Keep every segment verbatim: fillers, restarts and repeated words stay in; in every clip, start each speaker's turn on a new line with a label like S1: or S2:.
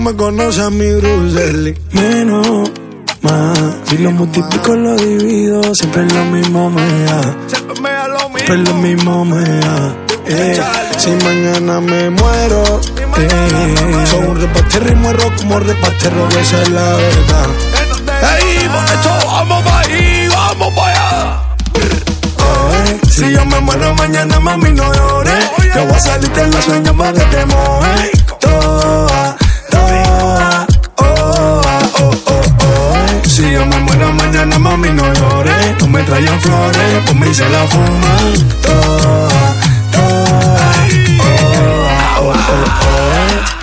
S1: me conoces a mi Bruce Lee.
S2: Menos, más. Si lo multiplico, lo divido. Siempre es lo mismo, me da.
S1: Siempre me da lo mismo.
S2: Siempre es lo mismo, me da. Eh,
S1: Si mañana me muero, eh, soy un repastero y muero como repastero, esa es la verdad.
S3: Ey, esto, vamos pa' ahí, vamos pa' allá.
S1: Eh, si yo me muero mañana, mami, no llores. Yo voy a salirte en los sueños para que te mojes. Toa, toa, oh, oh, oh, oh. Si yo me muero mañana, mami, no llores. No me traigan flores, por mí se la fuman. Toa, toa, oh, oh, oh, oh.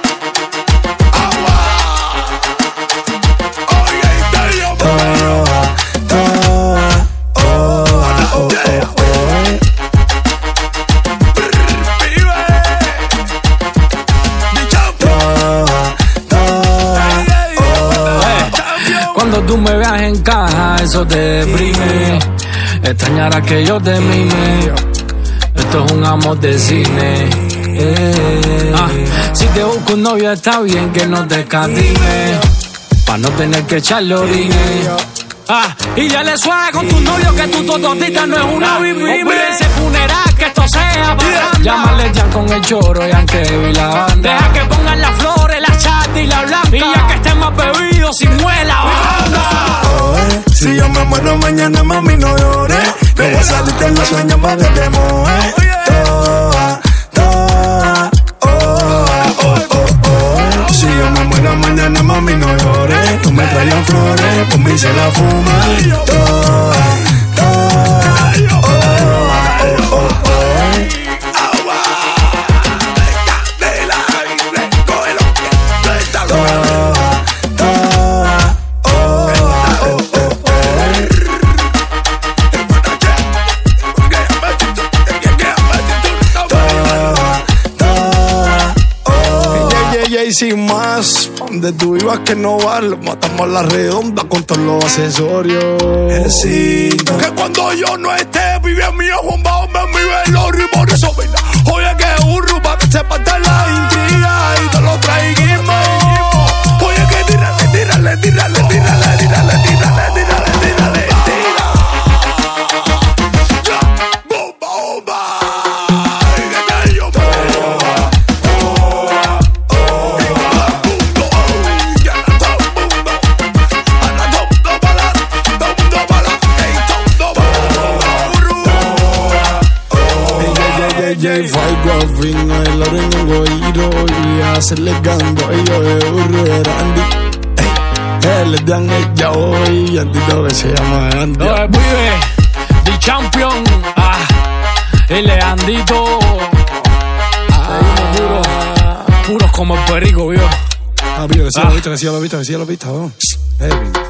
S4: Cuando tú me veas en caja, eso te deprime. Extrañarás que yo te mime. Esto es un amor de cine. Eh, ah, si te busco un novio está bien que no te escatime, pa' no tener que echarle orines. Ah, y ya le suave con tu novio que tu tototita no es una vivime. Olvídense funeral, que esto sea parranda. Llámale ya con el choro y aunque vi la banda. Deja que pongan las flores, la chata y la blanca. Y ya que estén más bebidos, sin muela banda.
S1: Si yo me muero mañana, mami, no llores. No voy a salirte en los sueños para que te mojes. Toa, toa, oh, oh, oh, oh. Si yo me muero mañana, mami, no llores. No me traigan flores, por mí se la fuman. Toa, toa, oh, oh, oh, oh. Y sin más, donde tú vivas que no va, lo matamos a la redonda con todos los accesorios.
S3: Sí, que cuando yo no esté, vive en mi ojo, me mi velorio y por eso, mira, oye que burro, pa' que se parta la intriga y te lo traiguimos. Oye que tírale, tírale, tírale, tírale, tírale, tírale, tírale, tírale, tírale. Ya, bomba, bomba.
S1: J Five Fin, el orengo giro y hacerle gango y yo de burro de Randy. Él es de Ángel ya hoy y Antito que se llama Andy.
S4: No es vive, The Champion, ah, y Leandito, ah, puro, puros como el perico, vio.
S1: Ah, vio, que sí lo viste, que sí lo viste, que sí lo viste, oh. Hey.